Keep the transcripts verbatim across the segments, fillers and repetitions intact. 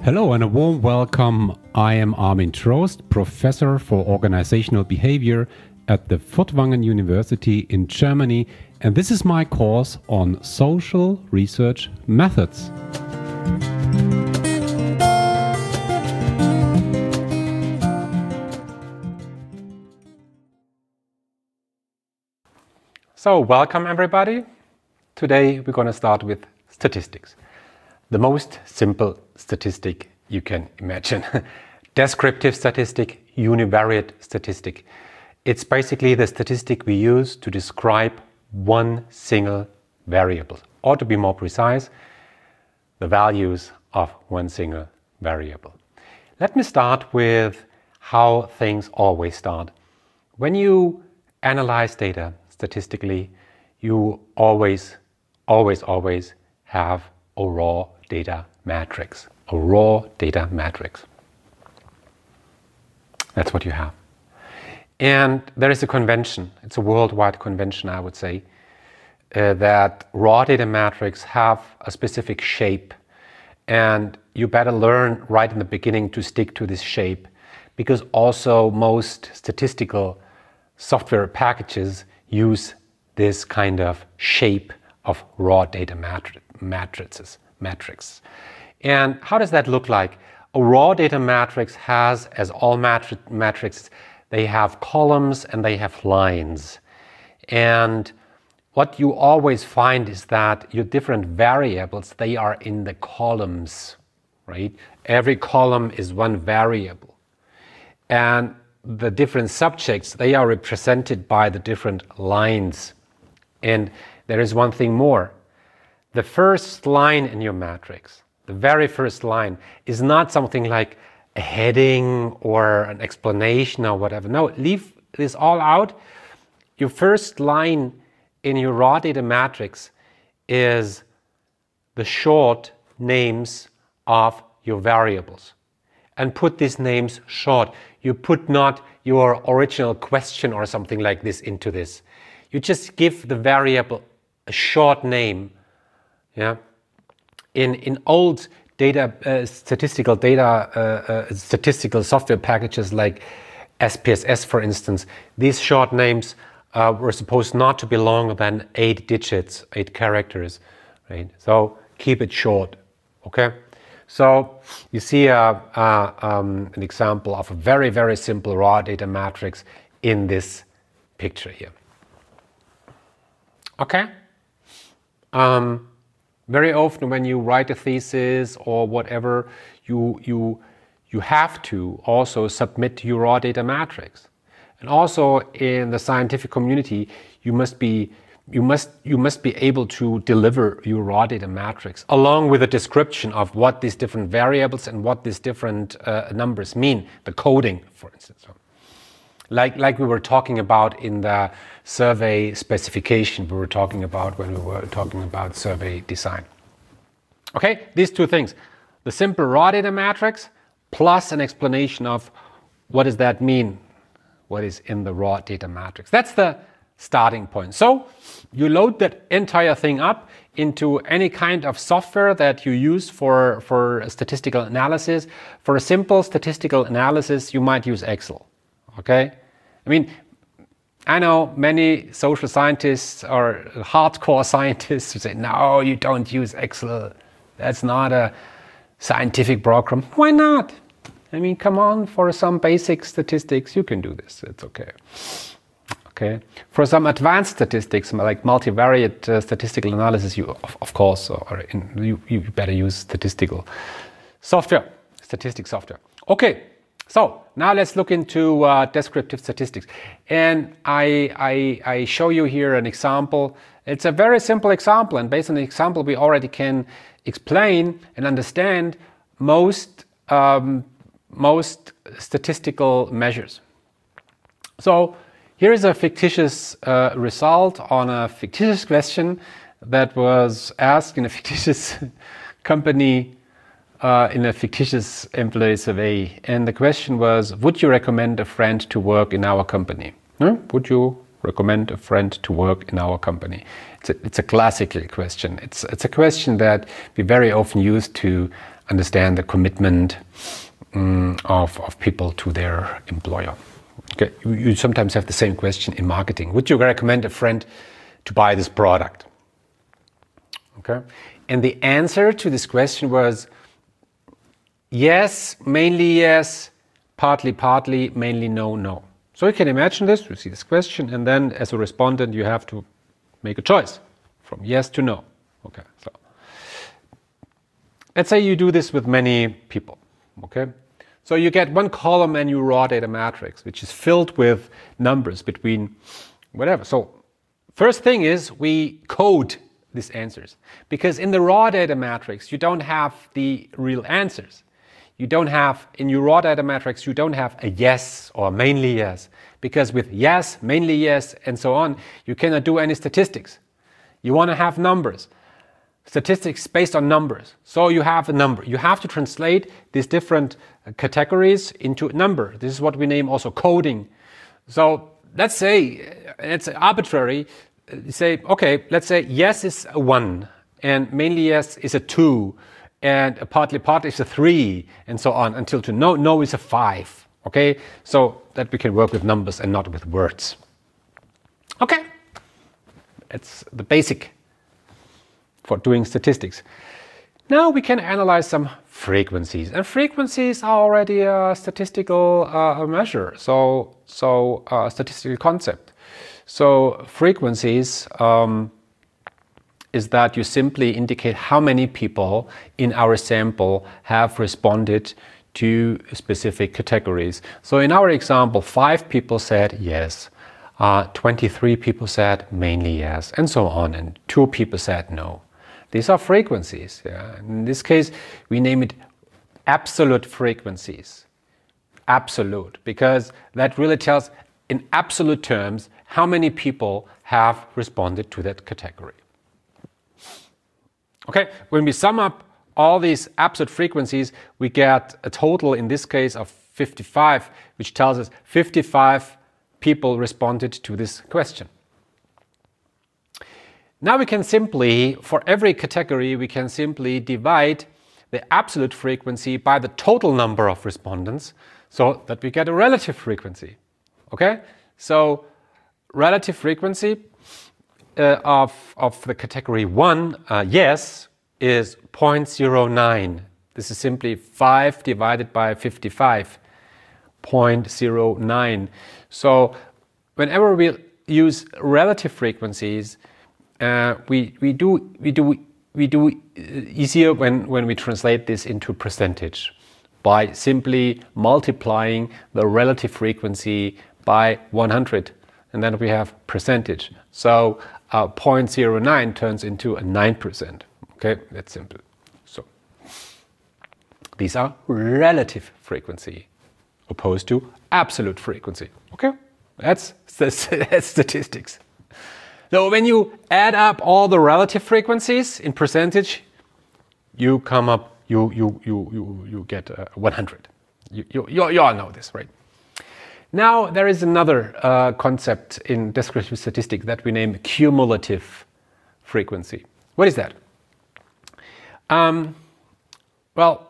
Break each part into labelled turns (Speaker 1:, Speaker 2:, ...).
Speaker 1: Hello and a warm welcome. I am Armin Trost, Professor for Organizational Behavior at the Furtwangen University in Germany, and this is my course on social research methods. So, welcome everybody. Today we're going to start with statistics. The most simple statistic you can imagine. Descriptive statistic, univariate statistic. It's basically the statistic we use to describe one single variable, or to be more precise, the values of one single variable. Let me start with how things always start. When you analyze data statistically, you always, always, always have a raw data matrix. A raw data matrix. That's what you have. And there is a convention, it's a worldwide convention, I would say, uh, that raw data matrix have a specific shape. And you better learn right in the beginning to stick to this shape, because also most statistical software packages use this kind of shape of raw data matri- matrices. Matrix. And how does that look like? A raw data matrix has, as all matri- matrices, they have columns and they have lines. And what you always find is that your different variables, they are in the columns, right? Every column is one variable. And the different subjects, they are represented by the different lines. And there is one thing more. The first line in your matrix, the very first line, is not something like a heading or an explanation or whatever. No, leave this all out. Your first line in your raw data matrix is the short names of your variables. And put these names short. You put not your original question or something like this into this. You just give the variable a short name. Yeah, in in old data uh, statistical data uh, uh, statistical software packages like S P S S, for instance, these short names uh, were supposed not to be longer than eight digits, eight characters, right? So keep it short, okay? So you see a, a, um, an example of a very very simple raw data matrix in this picture here. Okay. Um, Very often when you write a thesis or whatever, you, you, you have to also submit your raw data matrix. And also in the scientific community, you must be, you must, you must be able to deliver your raw data matrix along with a description of what these different variables and what these different uh, numbers mean, the coding, for instance. Like, like we were talking about in the survey specification, we were talking about when we were talking about survey design. Okay, these two things, the simple raw data matrix plus an explanation of what does that mean, what is in the raw data matrix. That's the starting point. So you load that entire thing up into any kind of software that you use for, for statistical analysis. For a simple statistical analysis, you might use Excel. Okay, I mean, I know many social scientists or hardcore scientists who say, no, you don't use Excel. That's not a scientific program. Why not? I mean, come on, for some basic statistics, you can do this. It's okay. Okay. For some advanced statistics, like multivariate uh, statistical analysis, you, of, of course, or in, you, you better use statistical software, statistic software. Okay. So now let's look into uh, descriptive statistics. And I, I, I show you here an example. It's a very simple example, and based on the example we already can explain and understand most, um, most statistical measures. So here is a fictitious uh, result on a fictitious question that was asked in a fictitious company Uh, in a fictitious employee survey, and the question was, would you recommend a friend to work in our company? Hmm? Would you recommend a friend to work in our company? It's a, it's a classical question. It's, it's a question that we very often use to understand the commitment um, of, of people to their employer. Okay, you, you sometimes have the same question in marketing. Would you recommend a friend to buy this product? Okay, and the answer to this question was yes, mainly yes, partly, partly, mainly no, no. So you can imagine this, you see this question, and then as a respondent you have to make a choice from yes to no. Okay, so let's say you do this with many people. Okay, so you get one column and your raw data matrix, which is filled with numbers between whatever. So first thing is we code these answers, because in the raw data matrix you don't have the real answers. You don't have, in your raw data matrix, you don't have a yes or mainly yes, because with yes, mainly yes, and so on, you cannot do any statistics. You want to have numbers, statistics based on numbers. So you have a number. You have to translate these different categories into a number. This is what we name also coding. So let's say, it's arbitrary, say, okay, let's say yes is a one, and mainly yes is a two, and a partly part is a three, and so on, until to no, no is a five. Okay, so that we can work with numbers and not with words. Okay, it's the basic for doing statistics. Now we can analyze some frequencies, and frequencies are already a statistical uh, measure, so so a statistical concept. So frequencies um, is that you simply indicate how many people in our sample have responded to specific categories. So in our example, five people said yes, uh, twenty-three people said mainly yes, and so on, and two people said no. These are frequencies. Yeah? In this case, we name it absolute frequencies. Absolute, because that really tells in absolute terms how many people have responded to that category. Okay, when we sum up all these absolute frequencies, we get a total, in this case, of fifty-five, which tells us fifty-five people responded to this question. Now we can simply, for every category, we can simply divide the absolute frequency by the total number of respondents, so that we get a relative frequency. Okay, so relative frequency uh, of, of the category one, uh, yes, is zero point zero nine. This is simply five divided by fifty-five, zero point zero nine. So whenever we use relative frequencies, uh, we, we do, we do, we do easier when, when we translate this into percentage by simply multiplying the relative frequency by one hundred, and then we have percentage. So uh, zero point zero nine turns into a nine percent. Okay, that's simple. So these are relative frequency opposed to absolute frequency. Okay, that's, that's, that's statistics. So when you add up all the relative frequencies in percentage, you come up, you you you you you get uh, one hundred. You, you you you all know this, right? Now there is another uh, concept in descriptive statistics that we name cumulative frequency. What is that? Um, well,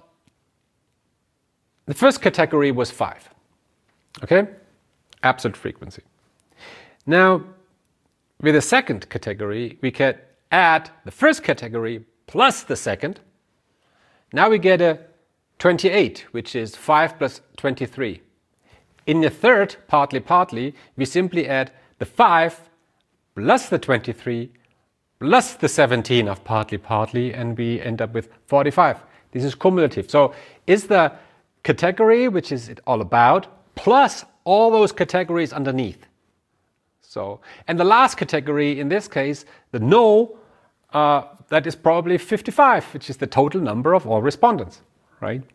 Speaker 1: the first category was five. Okay, absolute frequency. Now, with the second category, we can add the first category plus the second. Now we get a twenty-eight, which is five plus twenty-three. In the third, partly, partly, we simply add the five plus the twenty-three plus the seventeen of partly, partly, and we end up with forty-five. This is cumulative. So is the category, which is it all about, plus all those categories underneath. So, and the last category, in this case, the no, uh, that is probably fifty-five, which is the total number of all respondents, right?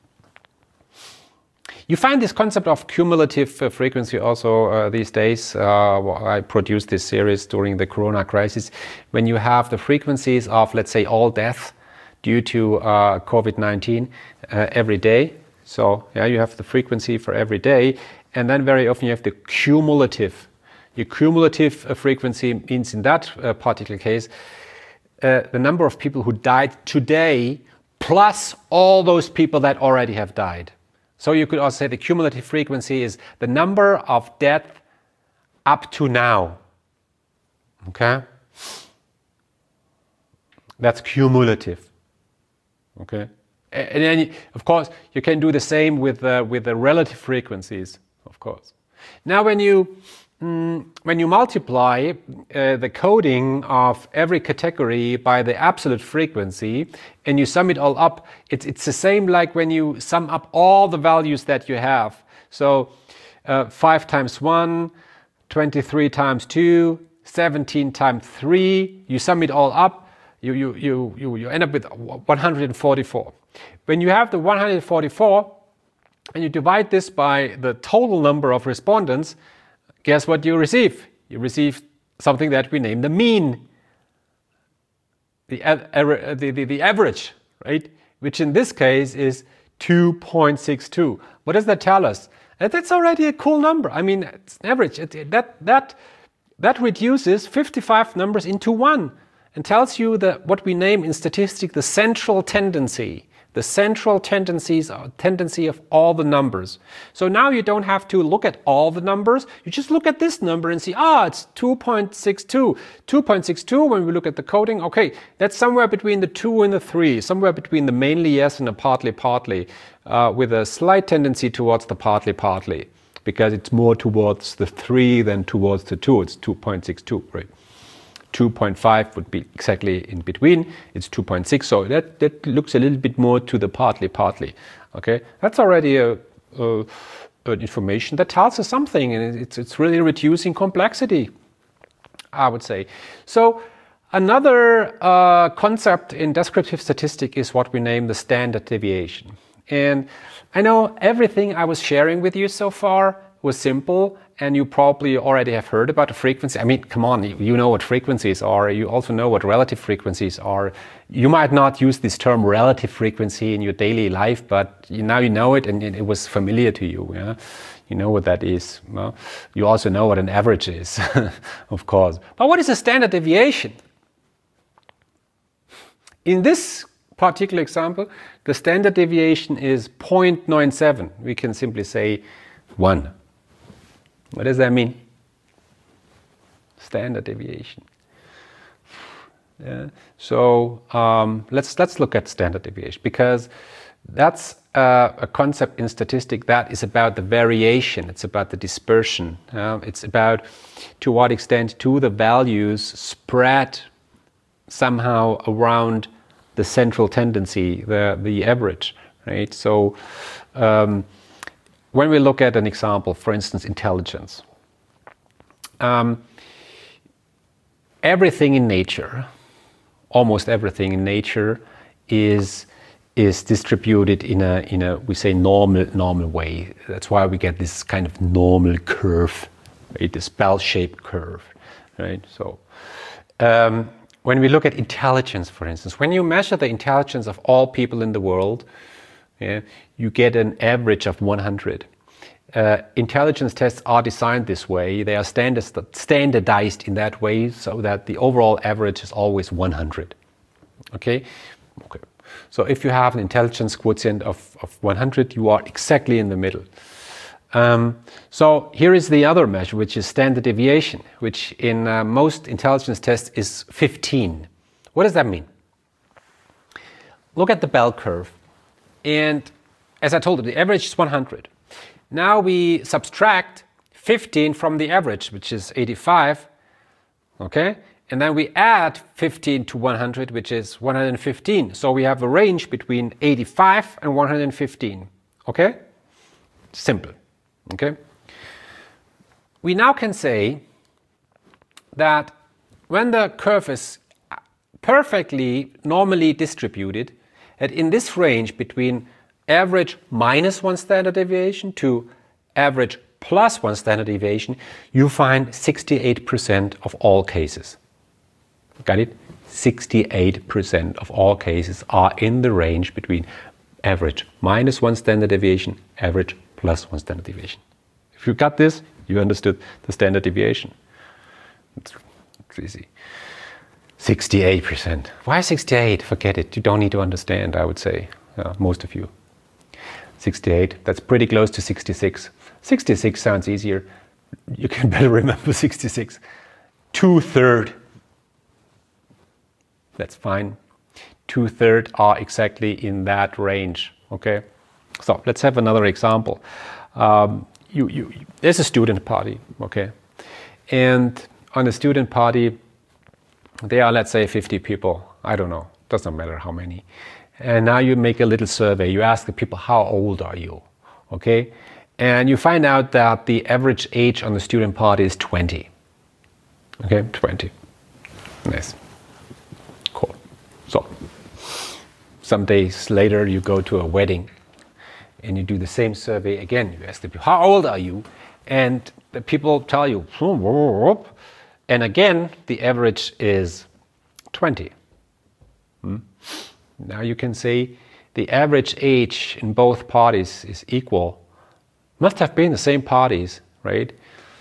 Speaker 1: You find this concept of cumulative uh, frequency also uh, these days. Uh, I produced this series during the Corona crisis. When you have the frequencies of, let's say, all death due to uh, COVID nineteen uh, every day. So yeah, you have the frequency for every day, and then very often you have the cumulative. Your cumulative uh, frequency means in that uh, particular case, uh, the number of people who died today plus all those people that already have died. So you could also say the cumulative frequency is the number of deaths up to now. Okay? That's cumulative. Okay? And then, of course, you can do the same with uh, with the relative frequencies, of course. Now, when you mm, when you multiply uh, the coding of every category by the absolute frequency and you sum it all up, it's it's the same like when you sum up all the values that you have. So, uh, five times one, twenty-three times two, seventeen times three. You sum it all up, you you you you, you end up with one hundred forty-four. When you have the one hundred forty-four and you divide this by the total number of respondents, guess what you receive? You receive something that we name the mean, the, the, the, the average, right? Which in this case is two point six two. What does that tell us? That's already a cool number. I mean, it's an average. It, that, that, that reduces fifty-five numbers into one and tells you that what we name in statistics the central tendency. The central tendencies, tendency of all the numbers. So now you don't have to look at all the numbers. You just look at this number and see, ah, it's two point six two. two point six two, when we look at the coding, okay, that's somewhere between the two and the three, somewhere between the mainly yes and the partly partly, uh, with a slight tendency towards the partly partly, because it's more towards the three than towards the two. It's two point six two, right? two point five would be exactly in between. It's two point six, so that, that looks a little bit more to the partly partly. Okay, that's already a, a, an information that tells us something, and it's it's really reducing complexity, I would say. So another uh, concept in descriptive statistics is what we name the standard deviation. And I know everything I was sharing with you so far was simple, and you probably already have heard about the frequency. I mean, come on, you, you know what frequencies are. You also know what relative frequencies are. You might not use this term relative frequency in your daily life, but you, now you know it, and it, it was familiar to you. Yeah? You know what that is. Well, you also know what an average is, of course. But what is a standard deviation? In this particular example, the standard deviation is zero point nine seven. We can simply say one. What does that mean? Standard deviation. Yeah. So um, let's let's look at standard deviation, because that's uh, a concept in statistics that is about the variation. It's about the dispersion. Uh, it's about to what extent do the values spread somehow around the central tendency, the the average, right? So. Um, When we look at an example, for instance, intelligence, um, everything in nature, almost everything in nature, is is distributed in a in a we say normal normal way. That's why we get this kind of normal curve, right? This bell-shaped curve, right? So um, when we look at intelligence, for instance, when you measure the intelligence of all people in the world, yeah, you get an average of one hundred. Uh, intelligence tests are designed this way. They are standardized in that way so that the overall average is always one hundred. Okay? Okay. So if you have an intelligence quotient of, of one hundred, you are exactly in the middle. Um, so here is the other measure, which is standard deviation, which in uh, most intelligence tests is fifteen. What does that mean? Look at the bell curve. And as I told you, the average is one hundred. Now we subtract fifteen from the average, which is eighty-five. Okay? And then we add fifteen to one hundred, which is one hundred fifteen. So we have a range between eighty-five and one hundred fifteen. Okay? Simple. Okay? We now can say that when the curve is perfectly normally distributed, that in this range between average minus one standard deviation to average plus one standard deviation, you find sixty-eight percent of all cases. Got it? sixty-eight percent of all cases are in the range between average minus one standard deviation, average plus one standard deviation. If you got this, you understood the standard deviation. It's, it's easy. sixty-eight percent. Why sixty-eight? Forget it. You don't need to understand, I would say, uh, most of you. sixty-eight, that's pretty close to sixty-six. sixty-six sounds easier. You can better remember sixty-six. Two-third. That's fine. Two-third are exactly in that range, okay? So let's have another example. Um, you, you, there's a student party, okay? And on a student party, there are, let's say, fifty people. I don't know, doesn't matter how many. And now you make a little survey. You ask the people, how old are you? Okay? And you find out that the average age on the student party is twenty. Okay, twenty. Nice. Cool. So, some days later you go to a wedding and you do the same survey again. You ask the people, how old are you? And the people tell you, and again, the average is twenty. Hmm? Now you can say the average age in both parties is equal. Must have been the same parties, right?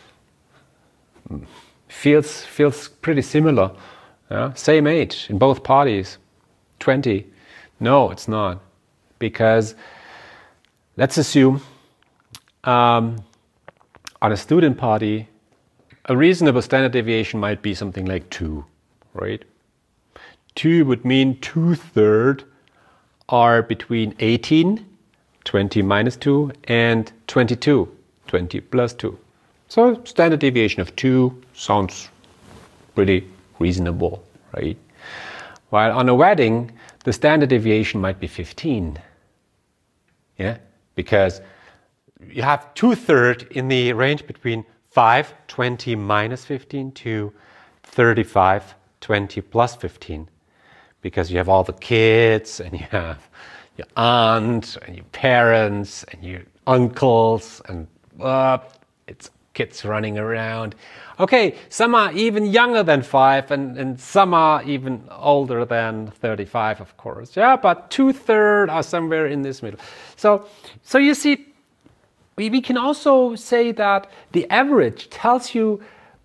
Speaker 1: Feels, feels pretty similar. Yeah? Same age in both parties, twenty. No, it's not. Because let's assume um, on a student party, a reasonable standard deviation might be something like two, right? Two would mean two-thirds are between eighteen, twenty minus two, and twenty-two, twenty plus two. So standard deviation of two sounds pretty reasonable, right? While on a wedding, the standard deviation might be fifteen. Yeah, because you have two-thirds in the range between five, twenty minus fifteen to thirty-five, twenty plus fifteen. Because you have all the kids, and you have your aunt, and your parents, and your uncles, and uh, it's kids running around. Okay, some are even younger than five, and, and some are even older than thirty-five, of course. Yeah, but two-thirds are somewhere in this middle. So, so you see, we, we can also say that the average tells you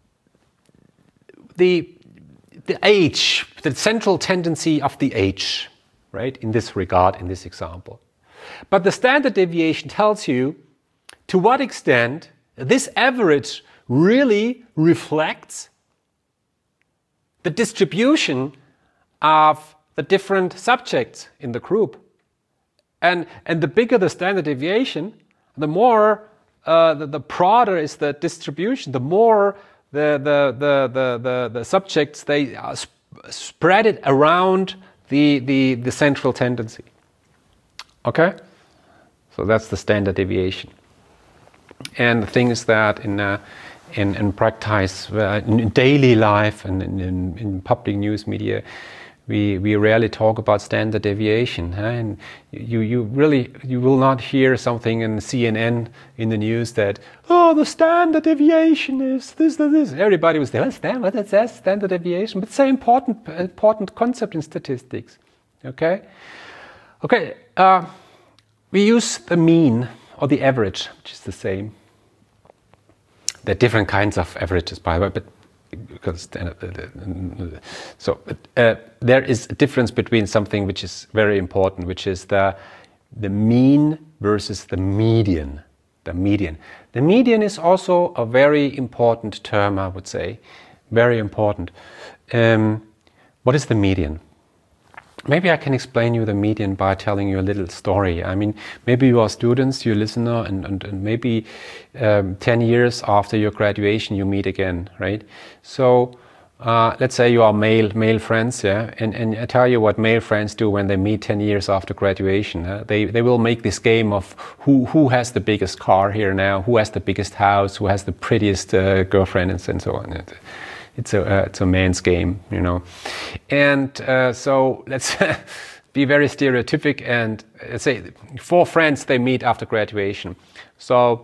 Speaker 1: the the age, the central tendency of the age, right, in this regard, in this example. But the standard deviation tells you to what extent this average really reflects the distribution of the different subjects in the group. And, and the bigger the standard deviation, the more, uh, the, the broader is the distribution, the more The, the, the, the, the, the subjects, they uh, sp spread it around the, the, the central tendency. Okay? So that's the standard deviation. And the thing is that in, uh, in, in practice, uh, in daily life and in, in, in public news media, we, we rarely talk about standard deviation. Huh? And you, you really, you will not hear something in C N N in the news that, oh, the standard deviation is this, this, this. Everybody was there, what's that? What is that? Standard deviation? But it's an important, important concept in statistics. Okay? Okay, uh, we use the mean or the average, which is the same. There are different kinds of averages, by the way, but because so uh, there is a difference between something which is very important, which is the the mean versus the median. The median. The median is also a very important term, I would say, very important. Um, what is the median? Maybe I can explain you the median by telling you a little story. I mean, maybe you are students, you listener, and, and, and maybe um, ten years after your graduation you meet again, right? So uh, let's say you are male male friends, yeah, and, and I tell you what male friends do when they meet ten years after graduation. Uh, they, they will make this game of who, who has the biggest car here now, who has the biggest house, who has the prettiest uh, girlfriend, and, and so on. It's a uh, it's a man's game, you know, and uh, so let's be very stereotypic and uh, say four friends they meet after graduation. So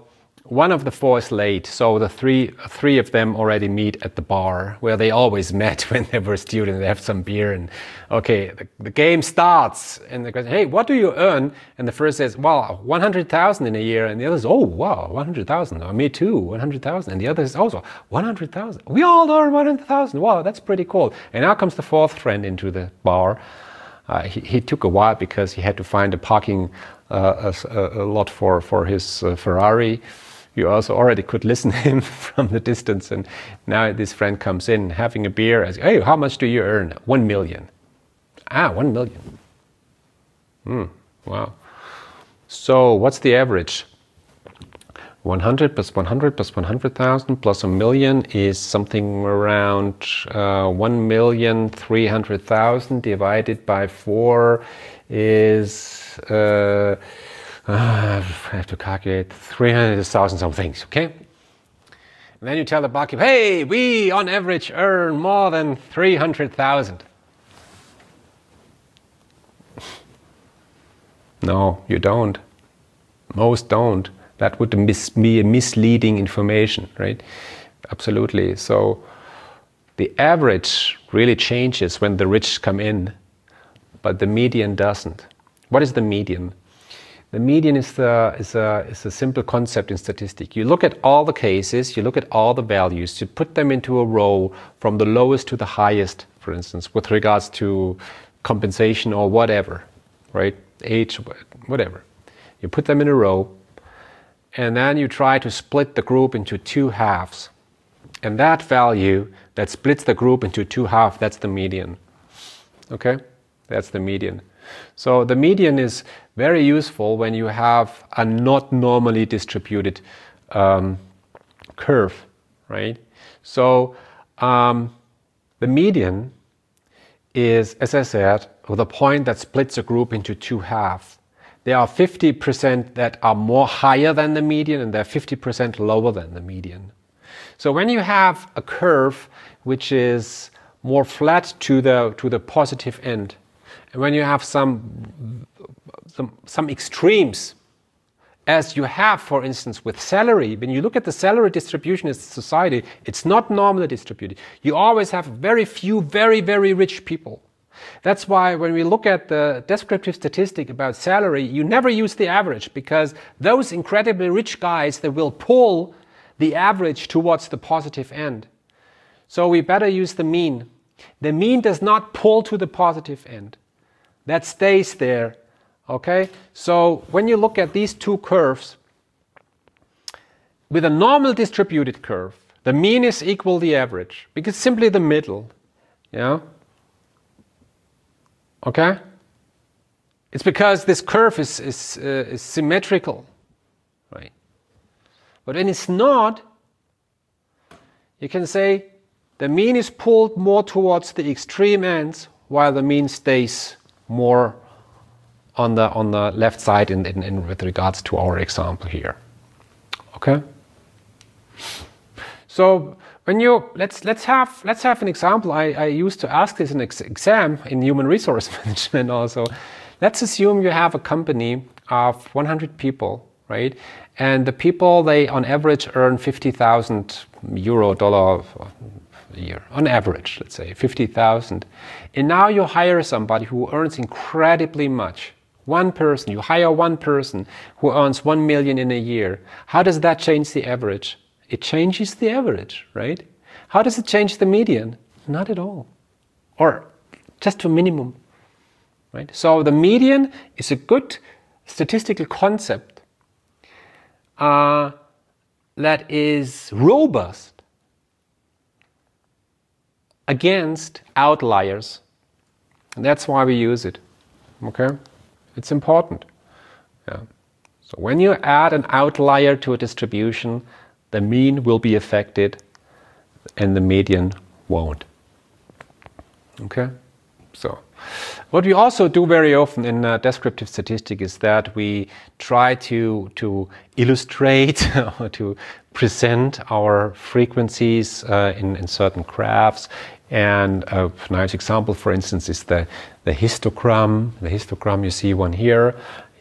Speaker 1: one of the four is late, so the three three of them already meet at the bar where they always met when they were students. They have some beer and okay, the, the game starts and they go, hey, what do you earn? And the first says, well, one hundred thousand in a year, and the other says, oh wow, one hundred thousand. Oh, me too, one hundred thousand. And the other is also one hundred thousand. We all earn one hundred thousand. Wow, that's pretty cool. And now comes the fourth friend into the bar. Uh, he, he took a while because he had to find a parking uh, a, a lot for for his uh, Ferrari. You also already could listen to him from the distance, and now this friend comes in having a beer. As, hey, how much do you earn? One million. Ah, one million. Hmm. Wow. So what's the average? one hundred plus one hundred plus one hundred thousand plus a million is something around uh, one million three hundred thousand divided by four is. Uh, Uh, I have to calculate three hundred thousand some things, okay? And then you tell the barkeep, hey, we on average earn more than three hundred thousand. No, you don't. Most don't. That would mis- be a misleading information, right? Absolutely. So the average really changes when the rich come in, but the median doesn't. What is the median? The median is, the, is, a, is a simple concept in statistics. You look at all the cases, you look at all the values, you put them into a row from the lowest to the highest, for instance, with regards to compensation or whatever, right? Age, whatever. You put them in a row, and then you try to split the group into two halves. And that value that splits the group into two halves, that's the median. Okay? That's the median. So the median is very useful when you have a not normally distributed um, curve, right? So um, the median is, as I said, the point that splits a group into two halves. There are fifty percent that are more higher than the median, and there are fifty percent lower than the median. So when you have a curve which is more flat to the to the positive end, and when you have some, some, some extremes, as you have, for instance, with salary, when you look at the salary distribution in society, it's not normally distributed. You always have very few, very, very rich people. That's why when we look at the descriptive statistic about salary, you never use the average, because those incredibly rich guys, they will pull the average towards the positive end. So we better use the mean. The mean does not pull to the positive end. That stays there, okay? So when you look at these two curves, with a normal distributed curve, the mean is equal to the average, because it's simply the middle, yeah? Okay? It's because this curve is, is, uh, is symmetrical, right? But when it's not, you can say the mean is pulled more towards the extreme ends, while the mean stays more on the on the left side in, in, in with regards to our example here. Okay. So when you let's let's have let's have an example. I, I used to ask this in an ex- exam in human resource management also. Let's assume you have a company of one hundred people, right? And the people, they on average earn fifty thousand euro dollar a year, on average, let's say fifty thousand. And now you hire somebody who earns incredibly much. One person, you hire one person who earns one million in a year. How does that change the average? It changes the average, right? How does it change the median? Not at all. Or just to a minimum, right? So the median is a good statistical concept uh, that is robust against outliers. And that's why we use it. Okay? It's important. Yeah. So when you add an outlier to a distribution, the mean will be affected and the median won't. Okay? So what we also do very often in uh, descriptive statistics is that we try to, to illustrate or to present our frequencies uh, in, in certain graphs. And a nice example, for instance, is the, the histogram. The histogram, you see one here.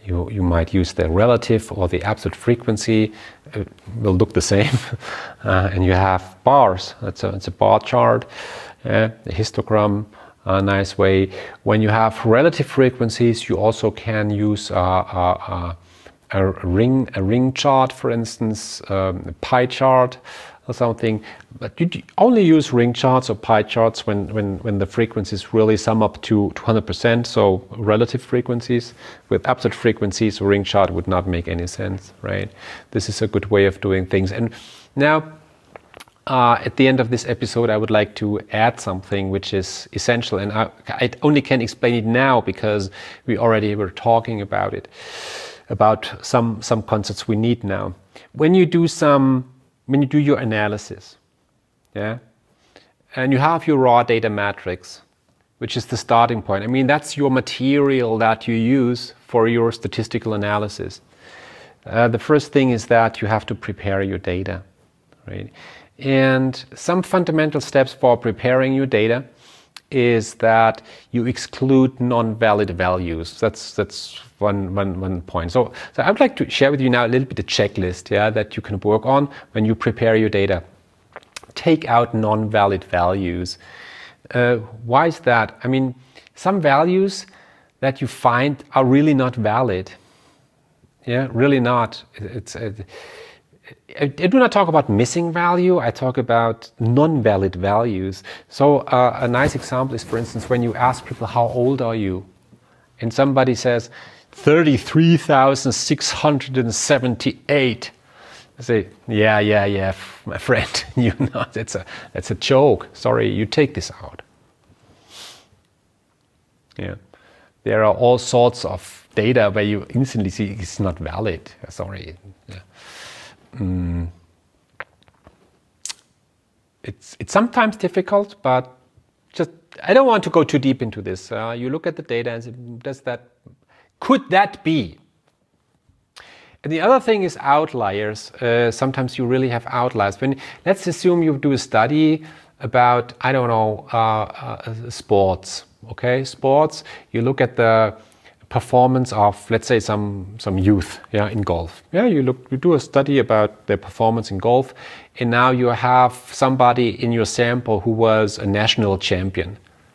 Speaker 1: You, you might use the relative or the absolute frequency. It will look the same. Uh, and you have bars. It's a, it's a bar chart, uh, a histogram, a nice way. When you have relative frequencies, you also can use uh, uh, uh, a ring, a ring chart, for instance, um, a pie chart or something. But you only use ring charts or pie charts when, when, when the frequencies really sum up to one hundred percent, so relative frequencies. With absolute frequencies, a ring chart would not make any sense, right? This is a good way of doing things. And now, uh, at the end of this episode, I would like to add something which is essential, and I, I only can explain it now because we already were talking about it, about some, some concepts we need now. When you do some When you do your analysis, yeah, and you have your raw data matrix, which is the starting point. I mean, that's your material that you use for your statistical analysis. Uh, the first thing is that you have to prepare your data, right? And some fundamental steps for preparing your data is that you exclude non-valid values. That's that's one, one, one point. So, so I would like to share with you now a little bit of checklist, yeah, that you can work on when you prepare your data. Take out non-valid values. Uh, why is that? I mean, some values that you find are really not valid. Yeah, really not. It's. It, I do not talk about missing value, I talk about non-valid values. So uh, a nice example is, for instance, when you ask people, how old are you? And somebody says, thirty-three thousand six hundred seventy-eight. I say, yeah, yeah, yeah, my friend, you know, that's a, that's a joke. Sorry, you take this out. Yeah, there are all sorts of data where you instantly see it's not valid. Sorry. Yeah. Mm. It's it's sometimes difficult, but just I don't want to go too deep into this. Uh, you look at the data and say, does that, could that be? And the other thing is outliers. Uh, sometimes you really have outliers. When let's assume you do a study about, I don't know, uh, uh, sports. Okay, sports. You look at the performance of, let's say, some some youth, yeah, in golf. Yeah, you look, you do a study about their performance in golf, and now you have somebody in your sample who was a national champion.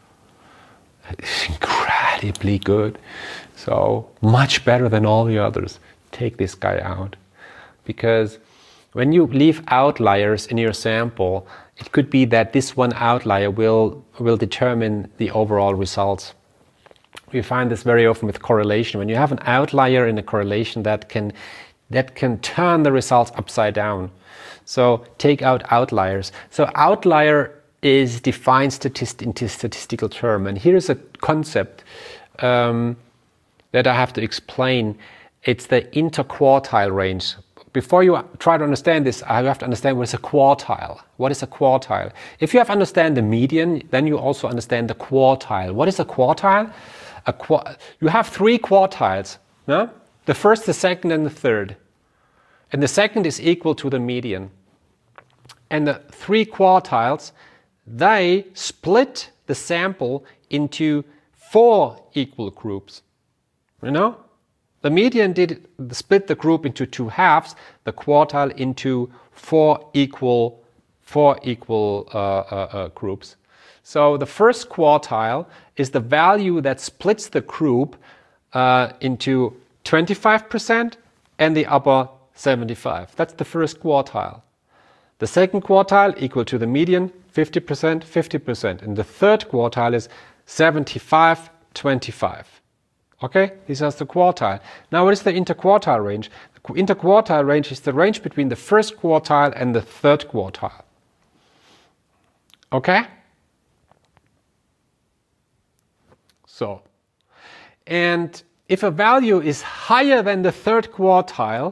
Speaker 1: Incredibly good, so much better than all the others. Take this guy out, because when you leave outliers in your sample, it could be that this one outlier will will determine the overall results. We find this very often with correlation. When you have an outlier in a correlation, that can that can turn the results upside down. So take out outliers. So outlier is defined statist into statistical term, and here is a concept um, that I have to explain. It's the interquartile range. Before you try to understand this, I have to understand what is a quartile. What is a quartile? If you have understand the median, then you also understand the quartile. What is a quartile? A qu you have three quartiles, no? The first, the second, and the third. And the second is equal to the median. And the three quartiles, they split the sample into four equal groups. You know? The median did split the group into two halves, the quartile into four equal, four equal uh, uh, uh, groups. So the first quartile is the value that splits the group uh, into twenty-five percent and the upper seventy-five. That's the first quartile. The second quartile equal to the median, fifty percent, fifty percent. And the third quartile is seventy-five, twenty-five. Okay, this is the quartile. Now what is the interquartile range? The interquartile range is the range between the first quartile and the third quartile. Okay? So, and if a value is higher than the third quartile,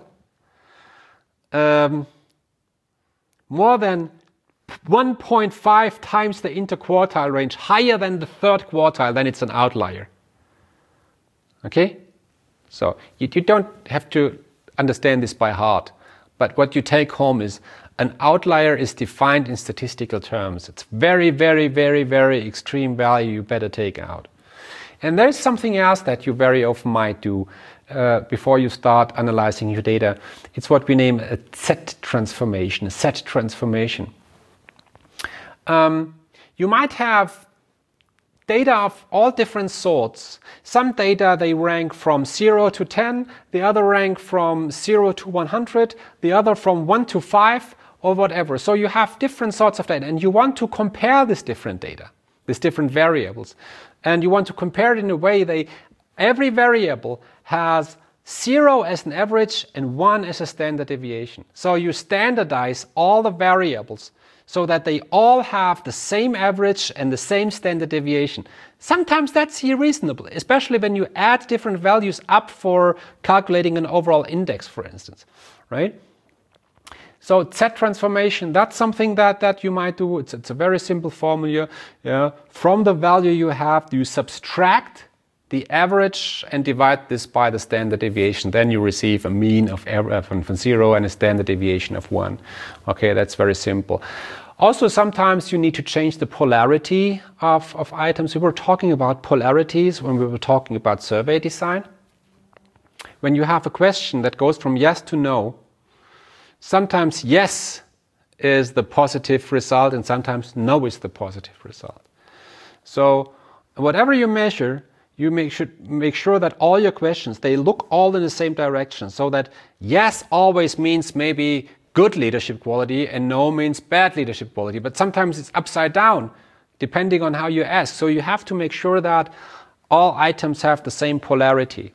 Speaker 1: um, more than one point five times the interquartile range, higher than the third quartile, then it's an outlier. Okay? So, you, you don't have to understand this by heart, but what you take home is an outlier is defined in statistical terms. It's very, very, very, very extreme value you better take out. And there's something else that you very often might do. uh, before you start analyzing your data. It's what we name a set transformation, a set transformation. Um, you might have data of all different sorts. Some data, they rank from zero to ten, the other rank from zero to one hundred, the other from one to five, or whatever. So you have different sorts of data, and you want to compare this different data, these different variables. And you want to compare it in a way they, every variable has zero as an average and one as a standard deviation. So you standardize all the variables so that they all have the same average and the same standard deviation. Sometimes that's reasonable, especially when you add different values up for calculating an overall index, for instance, right? So set transformation, that's something that, that you might do. It's, it's a very simple formula. Yeah. From the value you have, you subtract the average and divide this by the standard deviation. Then you receive a mean of from, from zero and a standard deviation of one. Okay, that's very simple. Also, sometimes you need to change the polarity of, of items. We were talking about polarities when we were talking about survey design. When you have a question that goes from yes to no, sometimes yes is the positive result and sometimes no is the positive result. So whatever you measure, you make, should make sure that all your questions, they look all in the same direction, so that yes always means maybe good leadership quality and no means bad leadership quality. But sometimes it's upside down, depending on how you ask. So you have to make sure that all items have the same polarity.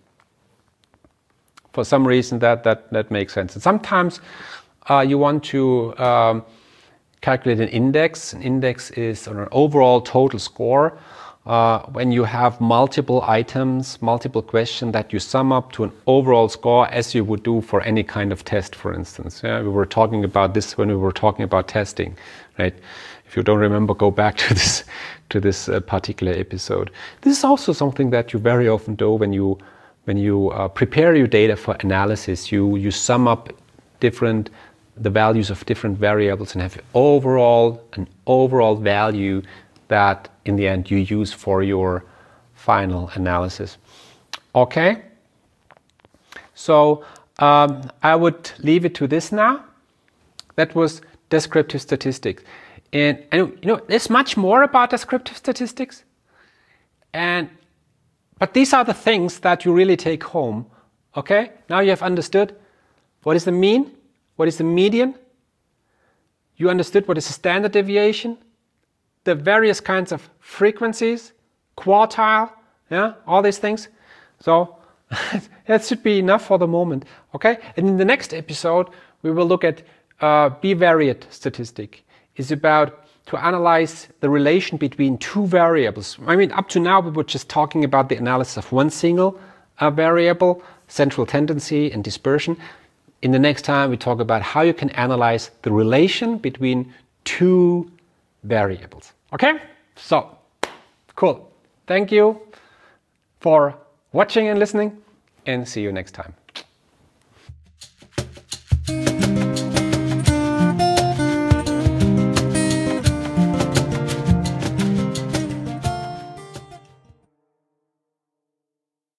Speaker 1: For some reason that, that, that makes sense. And sometimes uh, you want to um, calculate an index. An index is an overall total score. Uh, when you have multiple items, multiple questions that you sum up to an overall score as you would do for any kind of test, for instance. Yeah, we were talking about this when we were talking about testing, right? If you don't remember, go back to this to this uh, particular episode. This is also something that you very often do when you when you uh, prepare your data for analysis. You you sum up different the values of different variables and have overall an overall value that in the end you use for your final analysis. Okay, so um, I would leave it to this now. That was descriptive statistics, and, and you know there's much more about descriptive statistics, and but these are the things that you really take home. Okay, now you have understood what is the mean, what is the median. You understood what is the standard deviation, the various kinds of frequencies, quartile, yeah, all these things. So that should be enough for the moment, okay? And in the next episode, we will look at uh, bivariate statistic. It's about to analyze the relation between two variables. I mean, up to now, we were just talking about the analysis of one single uh, variable, central tendency and dispersion. In the next time, we talk about how you can analyze the relation between two variables. Okay? So, cool. Thank you for watching and listening, and see you next time.